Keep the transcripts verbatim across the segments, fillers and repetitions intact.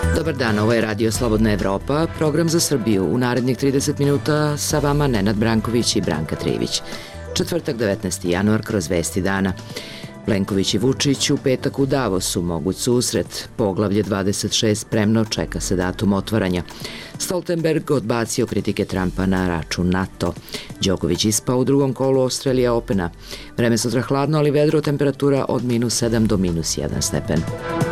Dobar dan, ovo je Radio Slobodna Evropa, program za Srbiju. U narednih trideset minuta sa vama Nenad Branković i Branka Trivić. Četvrtak, devetnaesti januar, kroz vesti dana. Plenković i Vučić u petak u Davosu, moguć susret. Poglavlje dvadeset šest spremno, čeka se datum otvaranja. Stoltenberg odbacio kritike Trumpa na račun NATO. Đoković ispao u drugom kolu Australija Opena. Vreme sutra hladno, ali vedro, temperatura od minus sedam do minus jedan stepen.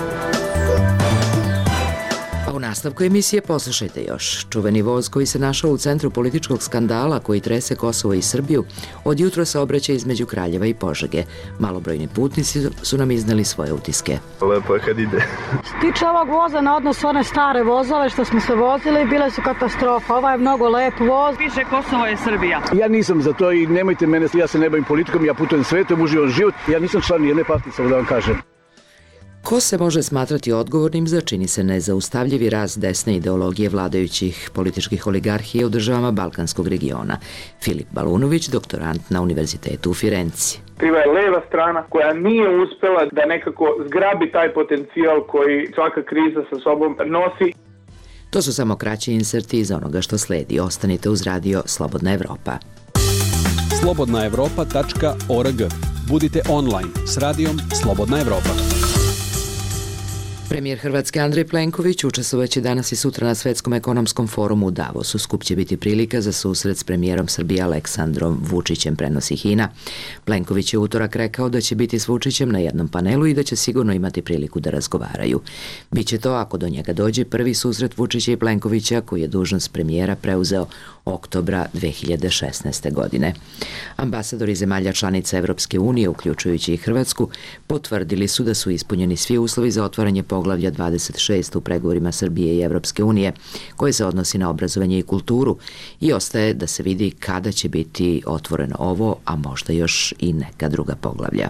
U nastavku emisije poslušajte još. Čuveni voz koji se našao u centru političkog skandala koji trese Kosovo i Srbiju od jutra saobraća između Kraljeva i Požege. Malobrojni putnici su nam izneli svoje utiske. Lepo je kad ide. Tiče ovog voza na odnos one stare vozove što smo se vozili, bile su katastrofa. Ovo je mnogo lep voz. Piše Kosovo je Srbija. Ja nisam za to i nemojte mene, ja se ne bavim politikom, ja putujem svetom, uživam život. Ja nisam član nijedne partije, samo da vam kažem. Ko se može smatrati odgovornim za, čini se, nezaustavljivi rast desne ideologije vladajućih političkih oligarhije u državama Balkanskog regiona? Filip Balunović, doktorant na Univerzitetu u Firenci. Kriva je leva strana koja nije uspela da nekako zgrabi taj potencijal koji svaka kriza sa sobom nosi. To su samo kraći inserti iz onoga što sledi. Ostanite uz Radio Slobodna Evropa. slobodna evropa tačka org. Budite online s radijom Slobodna Evropa. Premijer Hrvatske Andrej Plenković učestvovaće danas i sutra na Svetskom ekonomskom forumu u Davosu. Skup će biti prilika za susret s premijerom Srbije Aleksandrom Vučićem, prenosi Hina. Plenković je utorak rekao da će biti s Vučićem na jednom panelu i da će sigurno imati priliku da razgovaraju. Biće to, ako do njega dođe, prvi susret Vučića i Plenkovića koji je dužnost premijera preuzeo oktobra dve hiljade šesnaeste. godine. Ambasadori zemalja članica Evropske unije, uključujući i Hrvatsku, potvrdili su da su ispunjeni svi uslovi za otvaranje poglavlja dvadeset šest u pregovorima Srbije i Evropske unije, koje se odnosi na obrazovanje i kulturu, i ostaje da se vidi kada će biti otvoreno ovo, a možda još i neka druga poglavlja.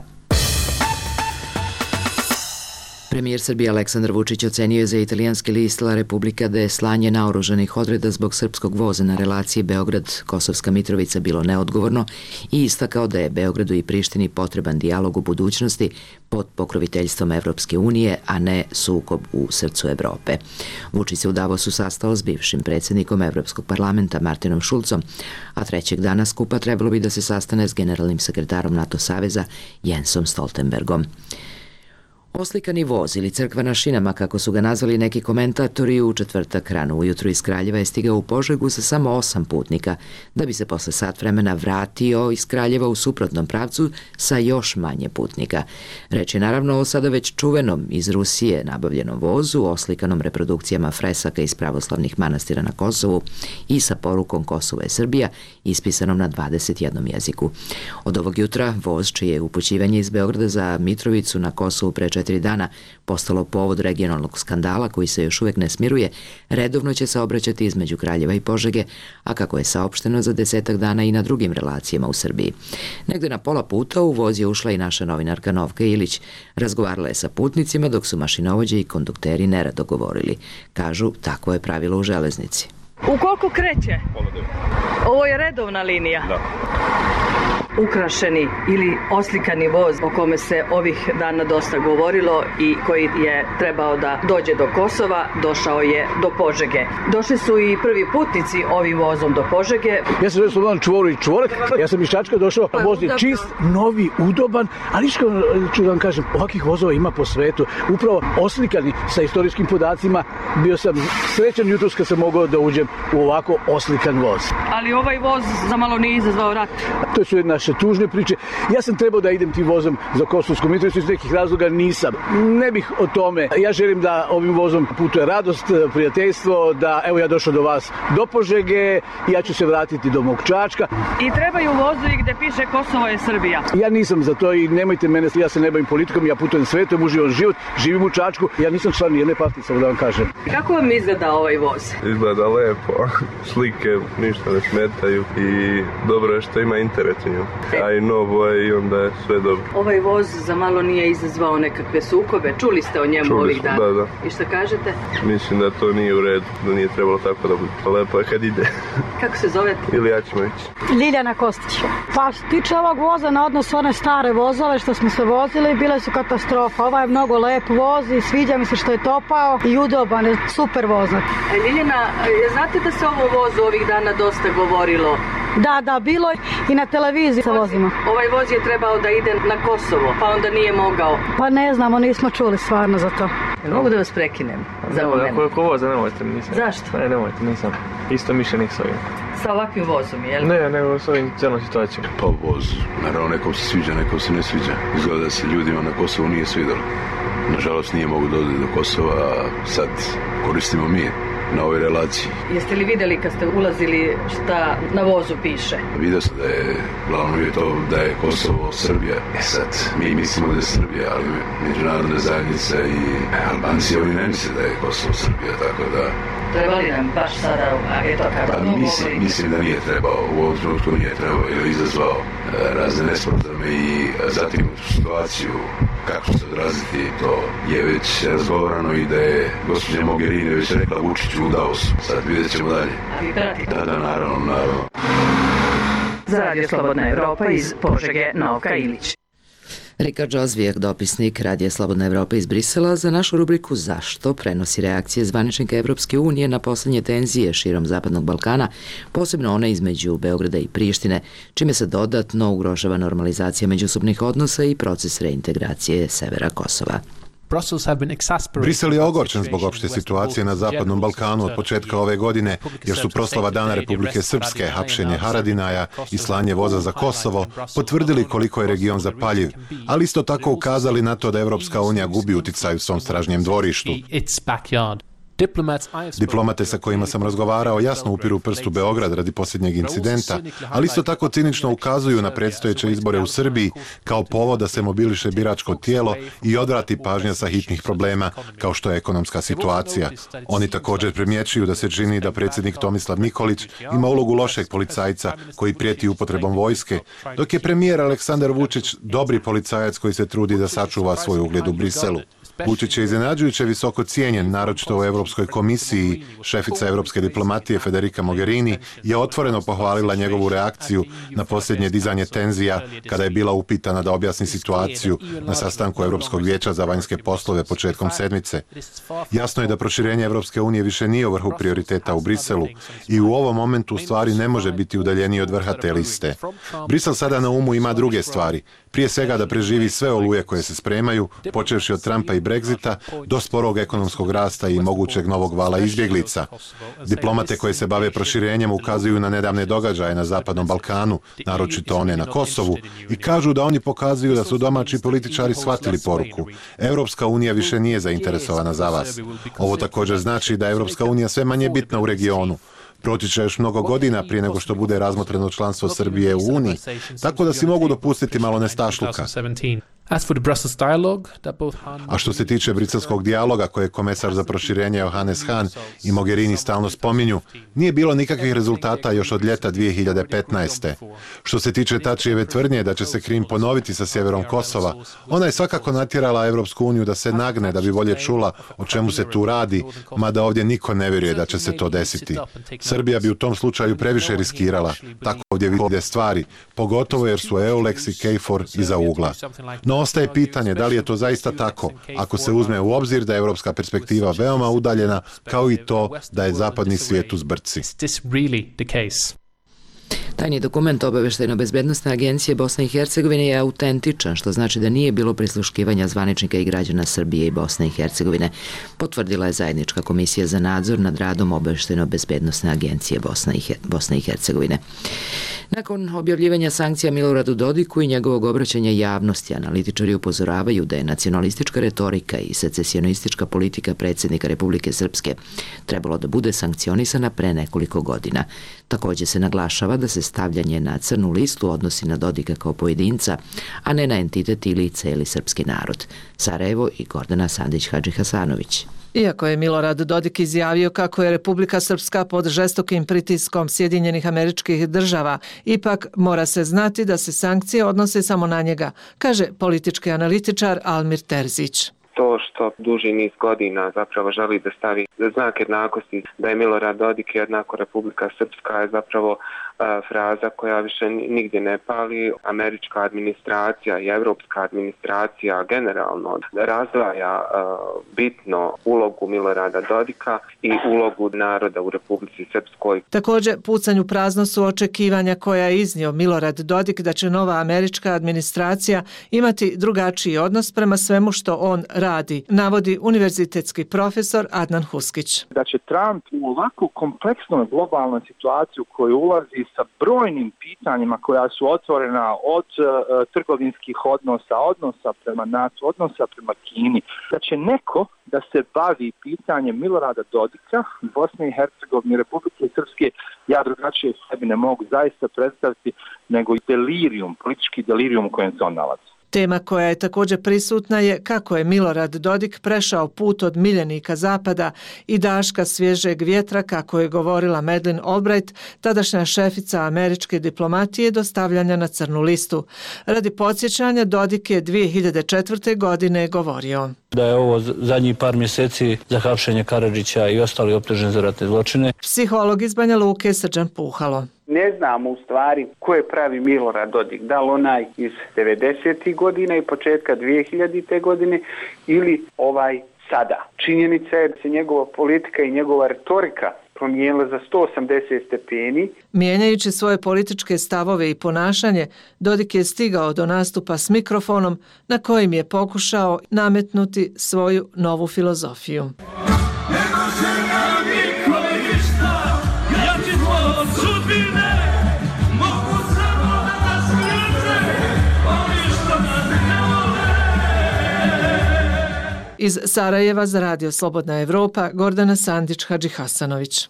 Premijer Srbije Aleksandar Vučić ocenio je za italijanski list La Repubblica da je slanje naoružanih odreda zbog srpskog voza na relaciji Beograd-Kosovska Mitrovica bilo neodgovorno i istakao da je Beogradu i Prištini potreban dijalog u budućnosti pod pokroviteljstvom Evropske unije, a ne sukob u srcu Evrope. Vučić se u Davosu sastao s bivšim predsjednikom Evropskog parlamenta Martinom Šulcom, a trećeg dana skupa trebalo bi da se sastane s generalnim sekretarom NATO saveza Jensom Stoltenbergom. Oslikani voz ili crkva na šinama, kako su ga nazvali neki komentatori, u četvrtak rano ujutru iz Kraljeva je stigao u Požegu sa samo osam putnika, da bi se posle sat vremena vratio iz Kraljeva u suprotnom pravcu sa još manje putnika. Reč je naravno o sada već čuvenom iz Rusije nabavljenom vozu, oslikanom reprodukcijama fresaka iz pravoslavnih manastira na Kosovu i sa porukom Kosovo je Srbija, ispisanom na dvadeset jednom jeziku. Od ovog jutra voz, čije je upućivanje iz Beograda za Mitrovicu na Kosovu pre četiri dana postalo povod regionalnog skandala koji se još uvek ne smiruje, redovno će se obraćati između Kraljeva i Požege, a kako je saopšteno za desetak dana i na drugim relacijama u Srbiji. Negde na pola puta u voz je ušla i naša novinarka Novka Ilić. Razgovarala je sa putnicima dok su mašinovođe i kondukteri nerado govorili. Kažu, takvo je pravilo u železnici. U koliko kreće? Ovo je redovna linija. Da. Ukrašeni ili oslikani voz o kome se ovih dana dosta govorilo i koji je trebao da dođe do Kosova, došao je do Požege. Došli su i prvi putnici ovim vozom do Požege. Ja sam Slobodan Čvoru i Čvorek, ja sam iz Čačka došao, voz je čist, novi, udoban, ali što ću da vam kažem, ovakvih vozova ima po svetu, upravo oslikani sa istorijskim podacima. Bio sam srećan jutros kad sam mogao da uđem u ovako oslikan voz. Ali ovaj voz zamalo nije izazvao rat. To su naše tužne priče. Ja sam trebao da idem tim vozom za Kosovsku Mitrovicu, iz nekih razloga nisam. Ne bih o tome. Ja želim da ovim vozom putuje radost, prijateljstvo, da evo ja došao do vas do Požege, ja ću se vratiti do mog Čačka. I trebaju vozovi gde piše Kosovo je Srbija. Ja nisam za to i nemojte mene, ja se ne bavim politikom, ja putujem svetom, uživam život, živim u Čačku, ja nisam član nijedne partije, samo da vam kažem. Kako vam izgleda izgleda ovaj voz? Izgleda lepo, slike ništa ne smetaju i dobro je što ima internet u njemu. A i novo je i onda je sve dobro. Ovaj voz za malo nije izazvao nekakve sukobe, čuli ste o njemu Čuli ovih smo, dana? da, da. I što kažete? Mislim da to nije u redu, da nije trebalo tako da bude. Lepo je kad ide. Kako se zovete? Ilija Ćmović. Ljiljana Kostić. Pa što tiče ovog voza na odnos one stare vozove što smo se vozili, bile su katastrofa. Ovaj je mnogo lep voz i sviđa mi se što je topao i udoban je, super vozak. E, Ljiljana, znate da se ovo vozu ovih dana dosta govorilo? Da, da, bilo je i na televiziji se vozimo. Ovaj voz je trebao da ide na Kosovo, pa onda nije mogao. Pa ne znamo, nismo čuli stvarno za to. Mogu da vas prekinem? Za ne, moment. ako je voza, nemojte, nisam. Zašto? Ne, nemojte, nisam. Isto mišljenik s ovim. Sa ovakvim vozom, jel? Ne, nego s ovim cijelom situacijom. Pa voz, naravno nekom se sviđa, nekom se ne sviđa. Izgleda da se ljudima na Kosovu nije svidjelo. Nažalost nije mogu doći do Kosova, a sad koristimo mi na ovoj relaciji. Jeste li vidjeli kad ste ulazili šta na vozu piše? Vidio sam da je, glavno je to da je Kosovo Srbija. E sad, mi mislimo da je Srbija, ali međunarodna zajednica i Albanci oni ne misle da je Kosovo Srbija, tako da... Treba li nam baš sada, eto kada... Pa mislim, mislim da nije trebao, u ovom trenutku nije trebao, jer je izazvao razne nesporazume i zatim situaciju kako će se odraziti, to je već razgovarano i da je gospođa Mogherini već rekla Vučiću u Davosu. Sad vidjet ćemo dalje. A vi pratite? Da, da, naravno, naravno. Za Radio Slobodna Evropa iz Požege, Novka Ilić. Rika Džozvijek, dopisnik Radija Slobodna Evropa iz Brisela, za našu rubriku Zašto prenosi reakcije zvaničnika Evropske unije na poslednje tenzije širom Zapadnog Balkana, posebno one između Beograda i Prištine, čime se dodatno ugrožava normalizacija međusobnih odnosa i proces reintegracije severa Kosova. Brisel je ogorčen zbog opšte situacije na Zapadnom Balkanu od početka ove godine, jer su proslava Dana Republike Srpske, hapšenje Haradinaja i slanje voza za Kosovo potvrdili koliko je region zapaljiv, ali isto tako ukazali na to da Evropska unija gubi uticaj u svom stražnjem dvorištu. Diplomate sa kojima sam razgovarao jasno upiru prst u Beograd radi posljednjeg incidenta, ali isto tako cinično ukazuju na predstojeće izbore u Srbiji kao povod da se mobiliše biračko tijelo i odvrati pažnja sa hitnih problema, kao što je ekonomska situacija. Oni također primjećuju da se čini da predsjednik Tomislav Nikolić ima ulogu lošeg policajca koji prijeti upotrebom vojske, dok je premijer Aleksandar Vučić dobri policajac koji se trudi da sačuva svoj ugled u Briselu. Vučić je iznenađujuće visoko cijenjen, naročito u Evropskoj komisiji. Šefica evropske diplomatije Federica Mogherini je otvoreno pohvalila njegovu reakciju na posljednje dizanje tenzija kada je bila upitana da objasni situaciju na sastanku Evropskog vijeća za vanjske poslove početkom sedmice. Jasno je da proširenje Evropske unije više nije u vrhu prioriteta u Briselu i u ovom momentu u stvari ne može biti udaljeniji od vrha te liste. Brisel sada na umu ima druge stvari. Prije svega da preživi sve oluje koje se spremaju, počevši od Trumpa i Brexita do sporog ekonomskog rasta i mogućeg novog vala izbjeglica. Diplomate koje se bave proširenjem ukazuju na nedavne događaje na Zapadnom Balkanu, naročito one na Kosovu, i kažu da oni pokazuju da su domaći političari shvatili poruku. Evropska unija više nije zainteresovana za vas. Ovo također znači da je Evropska unija sve manje bitna u regionu. Proći će još mnogo godina prije nego što bude razmotreno članstvo Srbije u Uniji, tako da si mogu dopustiti malo nestašluka. A što se tiče briselskog dijaloga koje komesar za proširenje Johannes Hahn i Mogherini stalno spominju, nije bilo nikakvih rezultata još od ljeta dvije hiljade petnaeste. Što se tiče Tačijeve tvrdnje da će se Krim ponoviti sa sjeverom Kosova, ona je svakako natjerala Evropsku uniju da se nagne da bi bolje čula o čemu se tu radi, mada ovdje niko ne vjeruje da će se to desiti. Srbija bi u tom slučaju previše riskirala, tako ovdje vide stvari, pogotovo jer su Eulex i Kejfor iza ugla. No ostaje pitanje da li je to zaista tako, ako se uzme u obzir da je evropska perspektiva veoma udaljena, kao i to da je zapadni svijet u zbrci. Tajni dokument Obaveštajno-bezbednosne agencije Bosne i Hercegovine je autentičan, što znači da nije bilo prisluškivanja zvaničnika i građana Srbije i Bosne i Hercegovine, potvrdila je zajednička komisija za nadzor nad radom Obaveštajno-bezbednosne agencije Bosne i Hercegovine. Nakon objavljivanja sankcija Miloradu Dodiku i njegovog obraćanja javnosti, analitičari upozoravaju da je nacionalistička retorika i secesionistička politika predsjednika Republike Srpske trebalo da bude sankcionisana pre nekoliko godina. Također se naglašava da se stavljanje na crnu listu odnosi na Dodika kao pojedinca, a ne na entitet ili celi srpski narod. Sarajevo i Gordana Sandić-Hadži Hasanović. Iako je Milorad Dodik izjavio kako je Republika Srpska pod žestokim pritiskom Sjedinjenih Američkih Država, ipak mora se znati da se sankcije odnose samo na njega, kaže politički analitičar Almir Terzić. To što duži niz godina zapravo želi da stavi znak jednakosti, da je Milorad Dodik jednako Republika Srpska, je zapravo uh, fraza koja više nigdje ne pali. Američka administracija i evropska administracija generalno razdvaja uh, bitno ulogu Milorada Dodika i ulogu naroda u Republici Srpskoj. Također, pucanju prazno su očekivanja koja je iznio Milorad Dodik da će nova američka administracija imati drugačiji odnos prema svemu što on radi, navodi univerzitetski profesor Adnan Huskić. Da će Trump u ovako kompleksnoj globalnoj situaciji u koju ulazi sa brojnim pitanjima koja su otvorena od uh, trgovinskih odnosa, odnosa prema NATO, odnosa prema Kini, da će neko da se bavi pitanjem Milorada Dodika, Bosne i Hercegovine, Republike Srpske, ja drugačije sebi ne mogu zaista predstaviti nego i delirium, politički delirium u kojem se on nalazi. Tema koja je također prisutna je kako je Milorad Dodik prešao put od miljenika Zapada i daška svježeg vjetra, kako je govorila Madeleine Albright, tadašnja šefica američke diplomatije, do stavljanja na crnu listu. Radi podsjećanja, Dodik je dvije hiljade četvrte. godine govorio da je ovo zadnjih par mjeseci za hapšenje Karadžića i ostali optuženi za ratne zločine. Psiholog iz Banja Luke Srđan Puhalo. Ne znamo u stvari ko je pravi Milorad Dodik, da li onaj iz devedesetih godina i početka dvije hiljadite. godine ili ovaj sada. Činjenica je da se njegova politika i njegova retorika promijenila za sto osamdeset stepeni. Mijenjajući svoje političke stavove i ponašanje, Dodik je stigao do nastupa s mikrofonom na kojim je pokušao nametnuti svoju novu filozofiju. Iz Sarajeva za Radio Slobodna Evropa, Gordana Sandić, Hadži Hasanović.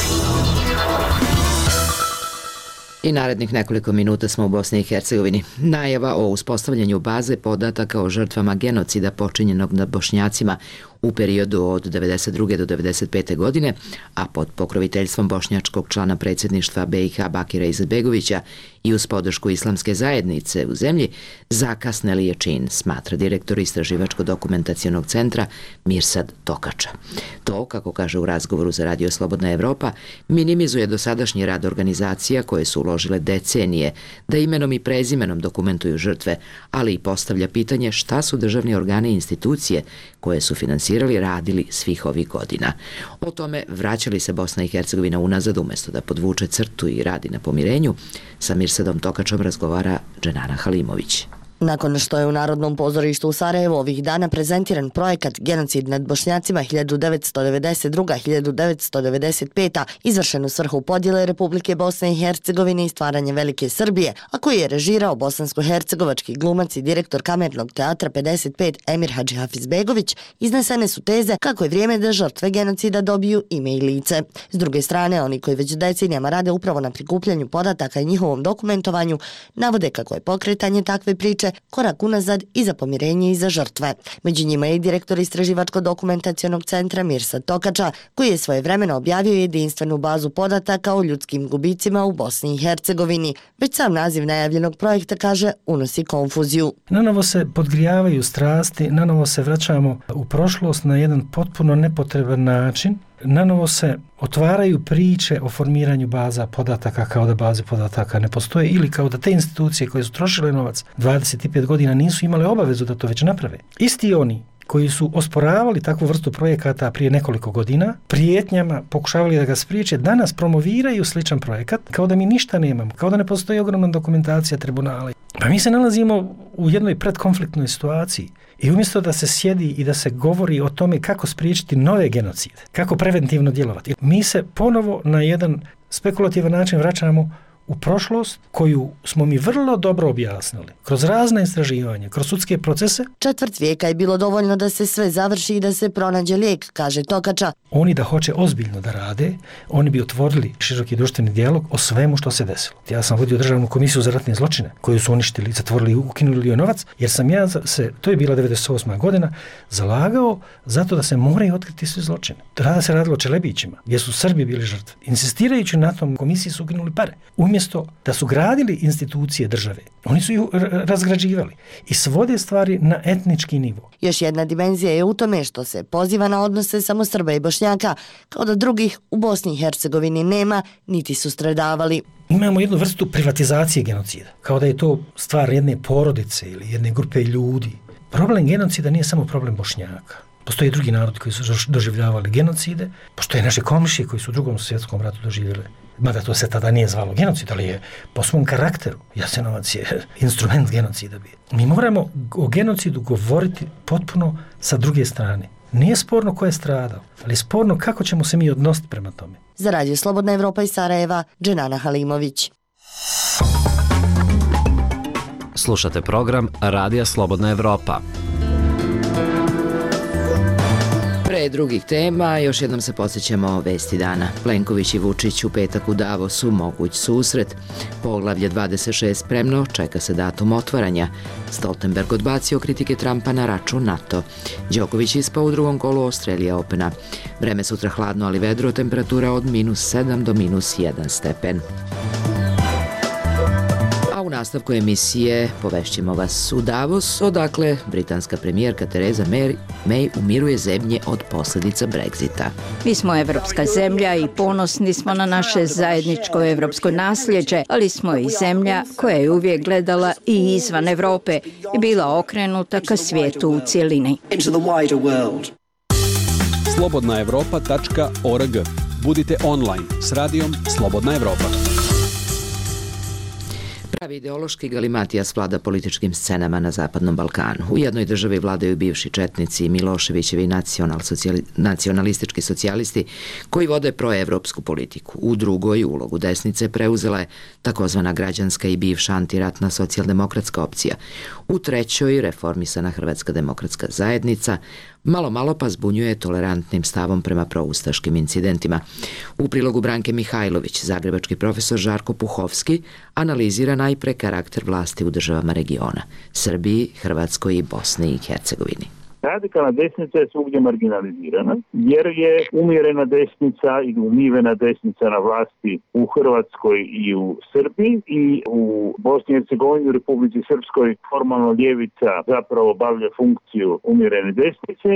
I narednih nekoliko minuta smo u Bosni i Hercegovini. Najava o uspostavljanju baze podataka o žrtvama genocida počinjenog nad Bošnjacima u periodu od devedeset druge do devedeset pete. godine, a pod pokroviteljstvom bošnjačkog člana predsjedništva B i H Bakira Izetbegovića i uz podršku islamske zajednice u zemlji, zakasneli je čin, smatra direktor Istraživačko-dokumentacionog centra Mirsad Tokača. To, kako kaže u razgovoru za Radio Slobodna Evropa, minimizuje dosadašnji rad organizacija koje su uložile decenije da imenom i prezimenom dokumentuju žrtve, ali i postavlja pitanje šta su državni organi i institucije koje su finansirali radili svih ovih godina. O tome vraćali se Bosna i Hercegovina unazad umjesto da podvuče crtu i radi na pomirenju, sa Mirsadom Tokačom razgovara Dženana Halimović. Nakon što je u Narodnom pozorištu u Sarajevu ovih dana prezentiran projekat Genocid nad Bošnjacima hiljadu devetsto devedeset druga do hiljadu devetsto devedeset peta izvršen u svrhu podjele Republike Bosne i Hercegovine i stvaranje Velike Srbije, a koji je režirao bosansko-hercegovački glumac i direktor Kamernog teatra pedeset pet Emir Hadži Hafizbegović, iznesene su teze kako je vrijeme da žrtve genocida dobiju ime i lice. S druge strane, oni koji već decenijama rade upravo na prikupljanju podataka i njihovom dokumentovanju, navode kako je pokretanje takve priče korak unazad i za pomirenje i za žrtve. Među njima je i direktor Istraživačko-dokumentacionog centra Mirsad Tokača, koji je svojevremeno objavio jedinstvenu bazu podataka o ljudskim gubicima u Bosni i Hercegovini. Već sam naziv najavljenog projekta, kaže, unosi konfuziju. Nanovo se podgrijavaju strasti, nanovo se vraćamo u prošlost na jedan potpuno nepotreban način. Nanovo se otvaraju priče o formiranju baza podataka kao da baze podataka ne postoje ili kao da te institucije koje su trošile novac dvadeset pet godina nisu imale obavezu da to već naprave. Isti oni koji su osporavali takvu vrstu projekata prije nekoliko godina, prijetnjama pokušavali da ga spriječe, danas promoviraju sličan projekat kao da mi ništa nemamo, kao da ne postoji ogromna dokumentacija tribunala. Pa mi se nalazimo u jednoj predkonfliktnoj situaciji. I umjesto da se sjedi i da se govori o tome kako spriječiti nove genocide, kako preventivno djelovati, mi se ponovo na jedan spekulativan način vraćamo u prošlost koju smo mi vrlo dobro objasnili kroz razne istraživanja, kroz sudske procese. Četvrt vijeka je bilo dovoljno da se sve završi i da se pronađe lijek, kaže Tokača. Oni da hoće ozbiljno da rade, oni bi otvorili široki društveni dijalog o svemu što se desilo. Ja sam vodio državnu komisiju za ratne zločine koju su uništili, zatvorili i ukinuli joj novac, jer sam ja se, to je bila devedeset osma godina, zalagao zato da se moraju otkriti sve zločine. Rada se radilo o Čelebićima, gdje su Srbi bili žrtve. Insistirajući na tom, komisiji su ukinuli pare. Umjesto da su gradili institucije države, oni su ih razgrađivali i svode stvari na etnički nivo. Još jedna dimenzija je u tome što se poziva na odnose samo Srba i Bošnjaka, kao da drugih u Bosni i Hercegovini nema, niti su stradavali. Imamo jednu vrstu privatizacije genocida, kao da je to stvar jedne porodice ili jedne grupe ljudi. Problem genocida nije samo problem Bošnjaka. Postoje drugi narodi koji su doživljavali genocide, postoje naše komšije koji su u drugom svjetskom ratu doživjeli. Mada to se tada nije zvalo genocid, ali je po svom karakteru. Jasenovac je instrument genocida bio. Mi moramo o genocidu govoriti potpuno sa druge strane. Nije sporno ko je stradao, ali je sporno kako ćemo se mi odnositi prema tome. Za Radio Slobodna Evropa iz Sarajeva, Dženana Halimović. Slušate program Radija Slobodna Evropa. Pre drugih tema, još jednom se podsjećamo vesti dana. Plenković i Vučić u petak u Davosu, moguć susret. Poglavlje dvadeset šest spremno, čeka se datum otvaranja. Stoltenberg odbacio kritike Trumpa na račun NATO. Đoković ispao u drugom kolu Australija Opena. Vreme sutra hladno, ali vedro, temperatura od minus sedam do minus jedan stepen. U nastavku emisije povešćemo vas u Davos, odakle britanska premijerka Tereza May umiruje zemlje od posljedica Brexita. Mi smo evropska zemlja i ponosni smo na naše zajedničko evropsko nasljeđe, ali smo i zemlja koja je uvijek gledala i izvan Evrope i bila okrenuta ka svijetu u cjelini. slobodna evropa tačka org. Budite online s radijom Slobodna Evropa. Pravi ideološki galimatijas vlada političkim scenama na Zapadnom Balkanu. U jednoj državi vladaju bivši četnici i Miloševićevi nacional socijali, nacionalistički socijalisti koji vode proevropsku politiku. U drugoj ulogu desnice preuzela je takozvana građanska i bivša antiratna socijaldemokratska opcija. U trećoj reformisana Hrvatska demokratska zajednica, malo malo pa zbunjuje tolerantnim stavom prema proustaškim incidentima. U prilogu Branke Mihajlović, zagrebački profesor Žarko Puhovski analizira najpre karakter vlasti u državama regiona, Srbiji, Hrvatskoj i Bosni i Hercegovini. Radikalna desnica je svugdje marginalizirana jer je umjerena desnica i umivena desnica na vlasti u Hrvatskoj i u Srbiji i u Bosni i Hercegovini, u Republici Srpskoj formalno ljevica zapravo obavlja funkciju umjerene desnice,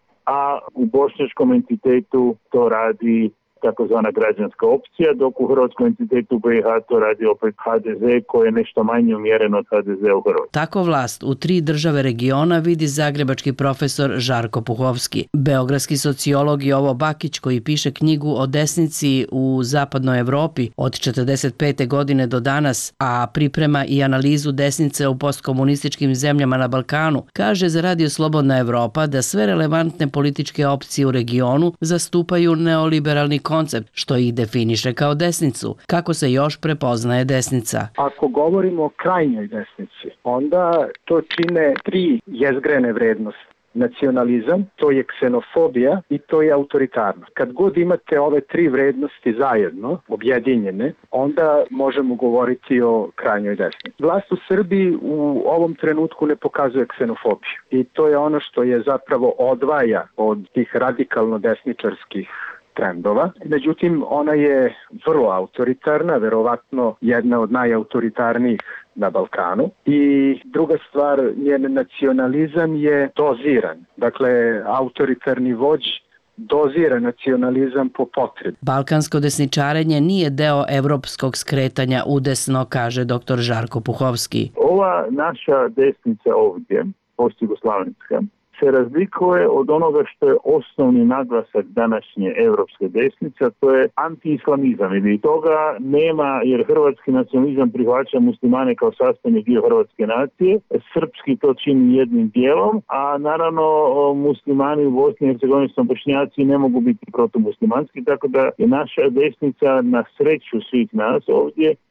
a u bošnjačkom entitetu to radi takozvana građanska opcija, dok u hrvatskom entitetu B i H to radi opet H D Z koji je nešto manje umjeren od H D Z u Hrvatskoj. Tako vlast u tri države regiona vidi zagrebački profesor Žarko Puhovski. Beogradski sociolog Jovo Bakić koji piše knjigu o desnici u zapadnoj Evropi od četrdeset pete godine do danas, a priprema i analizu desnice u postkomunističkim zemljama na Balkanu, kaže za Radio Slobodna Evropa da sve relevantne političke opcije u regionu zastupaju neoliberalni koncept, što ih definiše kao desnicu. Kako se još prepoznaje desnica? Ako govorimo o krajnjoj desnici, onda to čine tri jezgrene vrednosti. Nacionalizam, to je ksenofobija i to je autoritarnost. Kad god imate ove tri vrednosti zajedno, objedinjene, onda možemo govoriti o krajnjoj desnici. Vlast u Srbiji u ovom trenutku ne pokazuje ksenofobiju i to je ono što je zapravo odvaja od tih radikalno desničarskih trendova. Međutim, ona je vrlo autoritarna, verovatno jedna od najautoritarnijih na Balkanu. I druga stvar, njen nacionalizam je doziran. Dakle, autoritarni vođ dozira nacionalizam po potrebi. Balkansko desničarenje nije deo evropskog skretanja udesno, kaže doktor Žarko Puhovski. Ova naša desnica ovdje, postjugoslavenska, se razlikuje od onoga što je osnovni naglasak današnje evropske desnice, to je antiislamizam. I toga nema jer hrvatski nacionalizam prihvaća muslimane kao sastavni dio hrvatske nacije, srpski to čini jednim dijelom, a naravno muslimani u Bosni i Hercegovini su Bošnjaci ne mogu biti protumuslimanski, tako da je naša desnica na sreću svih nas ovdje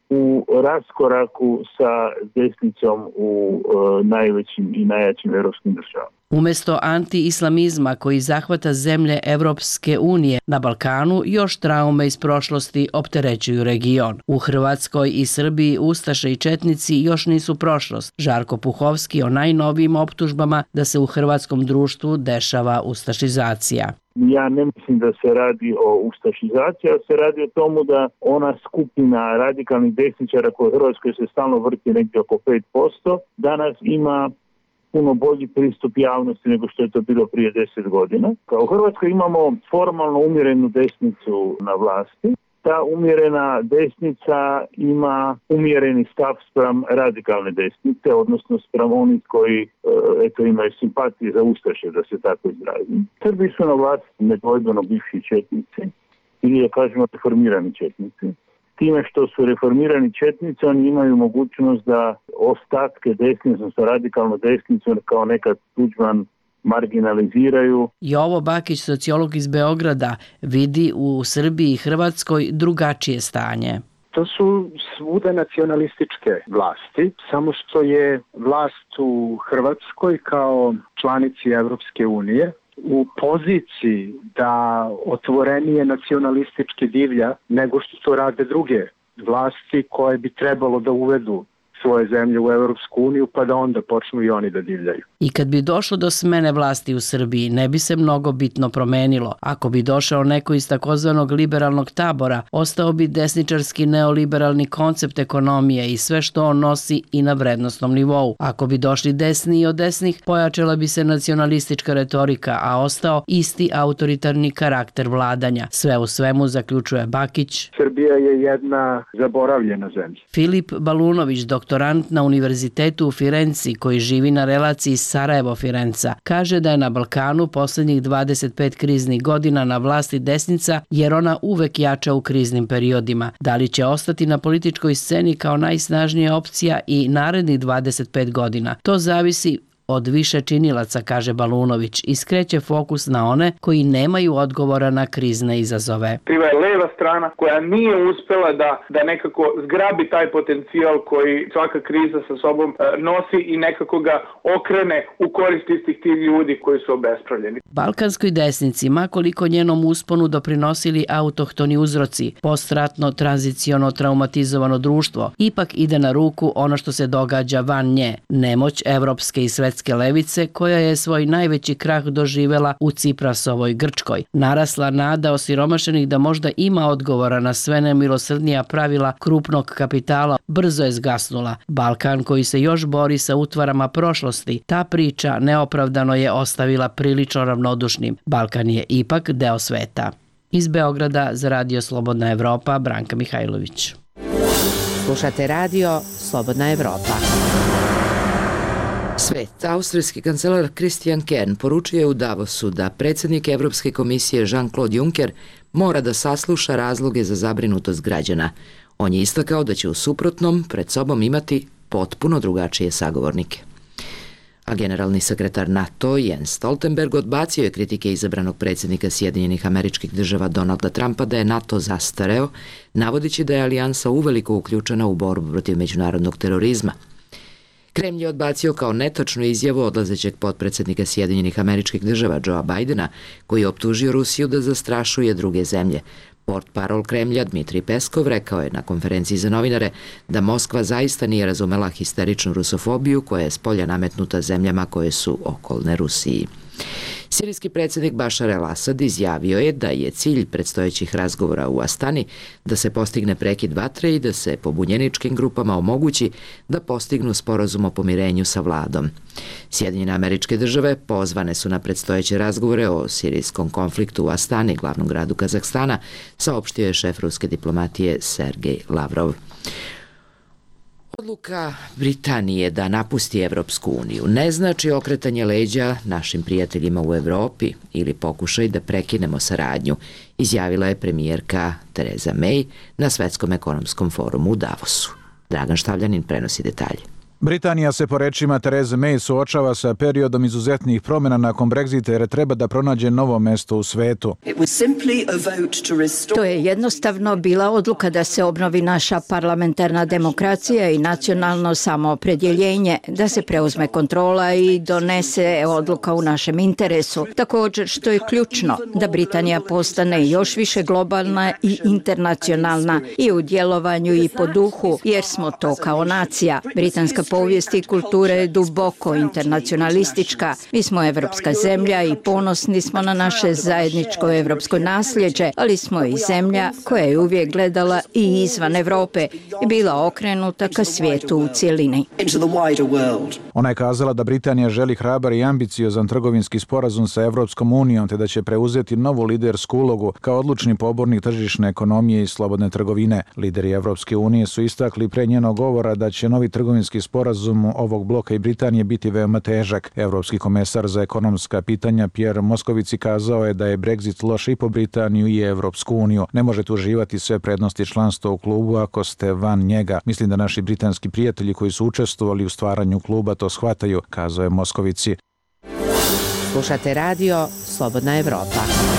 u raskoraku sa desnicom u e, najvećim i najjačim europskim državama. Umesto anti-islamizma koji zahvata zemlje Evropske unije na Balkanu, još traume iz prošlosti opterećuju region. U Hrvatskoj i Srbiji ustaše i četnici još nisu prošlost. Žarko Puhovski o najnovijim optužbama da se u hrvatskom društvu dešava ustašizacija. Ja ne mislim da se radi o ustašizaciji, a se radi o tomu da ona skupina radikalnih desničara koja u Hrvatskoj se stalno vrti negdje oko pet posto, danas ima puno bolji pristup javnosti nego što je to bilo prije deset godina. Kao u Hrvatskoj imamo formalno umjerenu desnicu na vlasti. Ta umjerena desnica ima umjereni stav spram radikalne desnice, odnosno spram onih koji eto, imaju simpatije za ustaše, da se tako izrazim. Srbi su na vlasti nedvojbeno bivši četnici ili je kažemo reformirani četnici. Time što su reformirani četnici, oni imaju mogućnost da ostatke desnice, odnosno radikalnu desnicu kao nekad Tuđman marginaliziraju. Jovo Bakić, sociolog iz Beograda, vidi u Srbiji i Hrvatskoj drugačije stanje. To su svuda nacionalističke vlasti, samo što je vlast u Hrvatskoj kao članici Evropske unije u poziciji da otvorenije nacionalistički divlja nego što to rade druge vlasti koje bi trebalo da uvedu svoje zemlje u Evropsku uniju pa da onda počnu i oni da divljaju. I kad bi došlo do smene vlasti u Srbiji, ne bi se mnogo bitno promenilo. Ako bi došao neko iz takozvanog liberalnog tabora, ostao bi desničarski neoliberalni koncept ekonomije i sve što on nosi i na vrednostnom nivou. Ako bi došli desni i od desnih, pojačala bi se nacionalistička retorika, a ostao isti autoritarni karakter vladanja. Sve u svemu, zaključuje Bakić. Srbija je jedna zaboravljena zemlja. Filip Balunović, doktorant na Univerzitetu u Firenci koji živi na relaciji Sarajevo-Firenca, kaže da je na Balkanu posljednjih dvadeset pet kriznih godina na vlasti desnica jer ona uvek jača u kriznim periodima. Da li će ostati na političkoj sceni kao najsnažnija opcija i narednih dvadeset pet godina? To zavisi od više činilaca, kaže Balunović, i skreće fokus na one koji nemaju odgovora na krizne izazove. Kriva je leva strana koja nije uspela da, da nekako zgrabi taj potencijal koji svaka kriza sa sobom e, nosi i nekako ga okrene u korist istih tih ljudi koji su obespravljeni. Balkanskoj desnici, makoliko njenom usponu doprinosili autohtoni uzroci, postratno tranziciono traumatizovano društvo, ipak ide na ruku ono što se događa van nje, nemoć evropske i svetske levice koja je svoj najveći krah doživela u Ciprasovoj Grčkoj. Narasla nada osiromašenih da možda ima odgovora na sve nemilosrdnija pravila krupnog kapitala brzo je zgasnula. Balkan koji se još bori sa utvarama prošlosti, ta priča neopravdano je ostavila prilično ravnodušnim. Balkan je ipak deo sveta. Iz Beograda za Radio Slobodna Evropa, Branka Mihajlović. Slušate radio Slobodna Evropa. Svet. Austrijski kancelar Christian Kern poručuje u Davosu da predsjednik Evropske komisije Jean-Claude Juncker mora da sasluša razloge za zabrinutost građana. On je istakao da će u suprotnom pred sobom imati potpuno drugačije sagovornike. A generalni sekretar NATO Jens Stoltenberg odbacio je kritike izabranog predsjednika Sjedinjenih Američkih Država Donalda Trumpa da je NATO zastareo, navodići da je alijansa uveliko uključena u borbu protiv međunarodnog terorizma. Kremlj je odbacio kao netačnu izjavu odlazećeg potpredsjednika Sjedinjenih Američkih Država Joea Bidena, koji je optužio Rusiju da zastrašuje druge zemlje. Portparol Kremlja Dmitrij Peskov rekao je na konferenciji za novinare da Moskva zaista nije razumela histeričnu rusofobiju koja je s polja nametnuta zemljama koje su okolne Rusiji. Sirijski predsjednik Bašar el-Asad izjavio je da je cilj predstojećih razgovora u Astani da se postigne prekid vatre i da se pobunjeničkim grupama omogući da postignu sporazum o pomirenju sa vladom. Sjedinjene Američke Države pozvane su na predstojeće razgovore o sirijskom konfliktu u Astani, glavnom gradu Kazahstana, saopštio je šef ruske diplomatije Sergej Lavrov. Odluka Britanije da napusti Evropsku uniju ne znači okretanje leđa našim prijateljima u Evropi ili pokušaj da prekinemo saradnju, izjavila je premijerka Theresa May na Svetskom ekonomskom forumu u Davosu. Dragan Štavljanin prenosi detalje. Britanija se po rečima Therese May suočava sa periodom izuzetnih promjena nakon Brexita jer treba da pronađe novo mesto u svetu. To je jednostavno bila odluka da se obnovi naša parlamentarna demokracija i nacionalno samoopredjeljenje, da se preuzme kontrola i donese odluka u našem interesu. Također, što je ključno, da Britanija postane još više globalna i internacionalna i u djelovanju i po duhu, jer smo to kao nacija. Britanska povijest i kultura je duboko internacionalistička. Mi smo evropska zemlja i ponosni smo na naše zajedničko evropsko nasljeđe, ali smo i zemlja koja je uvijek gledala i izvan Evrope i bila okrenuta ka svijetu u cjelini. Ona je kazala da Britanija želi hrabar i ambiciozan trgovinski sporazum sa Evropskom unijom te da će preuzeti novu lidersku ulogu kao odlučni pobornik tržišne ekonomije i slobodne trgovine. Lideri Evropske unije su istakli pre njenog govora da će novi trgovinski sporazum ovog bloka i Britanije biti veoma težak. Evropski komesar za ekonomska pitanja Pierre Moscovici kazao je da je Brexit loš i po Britaniju i Evropsku uniju. Ne možete uživati sve prednosti članstva u klubu ako ste van njega. Mislim da naši britanski prijatelji koji su učestvovali u stvaranju kluba to shvataju, kazao je Moscovici. Slušate radio Slobodna Evropa.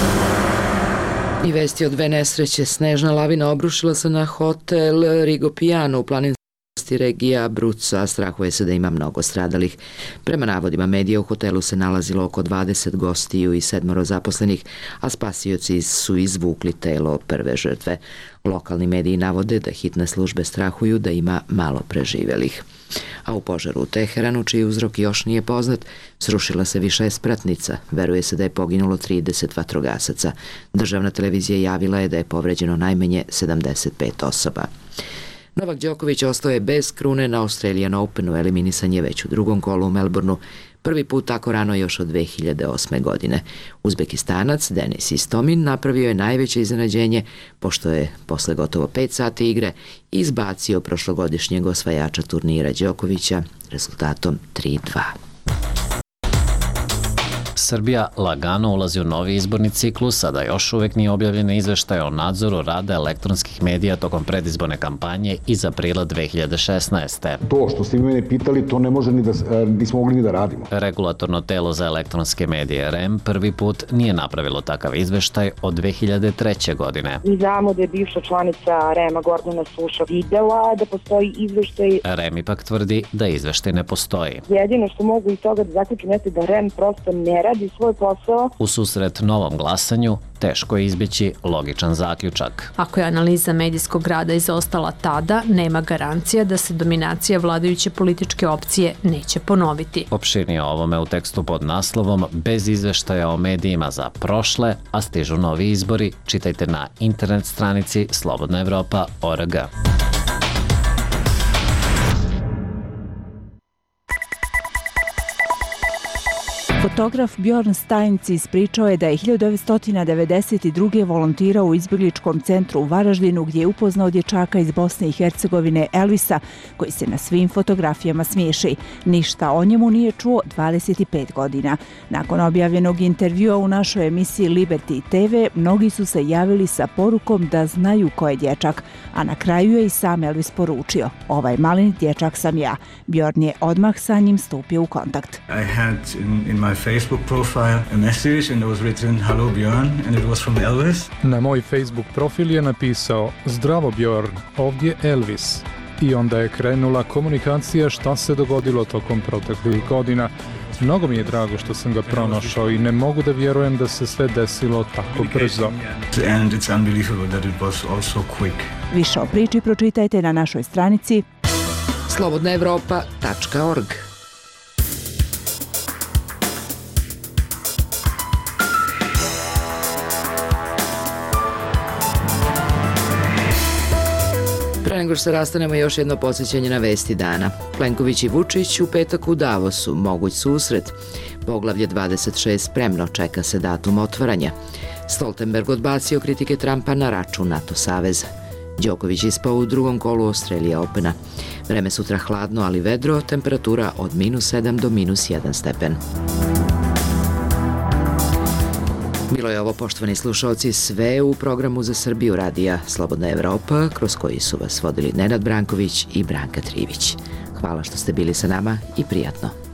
I vesti od dve nesreće. Snežna lavina obrušila se na hotel Rigopiano u planinskoj regija Abruzzo, strahuje se da ima mnogo stradalih. Prema navodima medija, u hotelu se nalazilo oko dvadeset gostiju i sedmoro zaposlenih, a spasioci su izvukli telo prve žrtve. Lokalni mediji navode da hitne službe strahuju da ima malo preživelih. A u požaru u Teheranu, čiji uzrok još nije poznat, srušila se više spratnica. Veruje se da je poginulo trideset vatrogasaca. Državna televizija javila je da je povređeno najmanje sedamdeset pet osoba. Novak Đoković ostao je bez krune na Australian Openu, eliminisan je već u drugom kolu u Melbourneu, prvi put tako rano još od dve hiljade osme. godine. Uzbekistanac Denis Istomin napravio je najveće iznenađenje, pošto je posle gotovo pet sati igre izbacio prošlogodišnjeg osvajača turnira Đokovića rezultatom tri dva. Srbija lagano ulazi u novi izborni ciklus, a da još uvek nije objavljen izveštaj o nadzoru rada elektronskih medija tokom predizborne kampanje iz aprila dve hiljade šesnaeste. To što ste mene pitali, to ne može ni da, nismo mogli ni da radimo. Regulatorno telo za elektronske medije R E M prvi put nije napravilo takav izveštaj od dve hiljade treće. godine. Mi znamo da je bivša članica R E M-a Gordana Suša videla da postoji izveštaj. R E M ipak tvrdi da izveštaj ne postoji. Jedino što mogu iz toga da zaključim jeste da R E M prosto ne radi svoj posao. U susret novom glasanju teško je izbjeći logičan zaključak. Ako je analiza medijskog rada izostala tada, nema garancija da se dominacija vladajuće političke opcije neće ponoviti. Opširnije o ovome u tekstu pod naslovom Bez izveštaja o medijima za prošle, a stižu novi izbori, čitajte na internet stranici slobodna evropa tačka org. Fotograf Bjorn Steinci ispričao je da je hiljadu devetsto devedeset druge volontirao u izbjegličkom centru u Varaždinu gdje je upoznao dječaka iz Bosne i Hercegovine Elvisa koji se na svim fotografijama smiješi. Ništa o njemu nije čuo dvadeset pet godina. Nakon objavljenog intervjua u našoj emisiji Liberty T V, mnogi su se javili sa porukom da znaju ko je dječak, a na kraju je i sam Elvis poručio: ovaj maleni dječak sam ja. Bjorn je odmah sa njim stupio u kontakt. I had in, in my Facebook profile a message and it was written hello Bjorn and it was from Elvis. Na moj Facebook profil je napisao: zdravo Bjorn, ovdje Elvis. I onda je krenula komunikacija šta se dogodilo tokom proteklih godina. Mnogo mi je drago što sam ga pronašao i ne mogu da vjerujem da se sve desilo tako brzo. And it's unbelievable that it was also quick. Više o priči pročitajte na našoj stranici slobodna evropa tačka org. Pre nego što se rastanemo, još jedno podsjećanje na vesti dana. Plenković i Vučić u petak u Davosu, moguć susret. Poglavlje dvadeset šest spremno, čeka se datum otvaranja. Stoltenberg odbacio kritike Trumpa na račun NATO saveza. Đoković ispao u drugom kolu Australian Opena. Vreme sutra hladno, ali vedro, temperatura od minus sedam do minus jedan stepen. Bilo je ovo, poštovani slušalci, sve u programu za Srbiju radija Slobodna Evropa, kroz koji su vas vodili Nenad Branković i Branka Trivić. Hvala što ste bili sa nama i prijatno.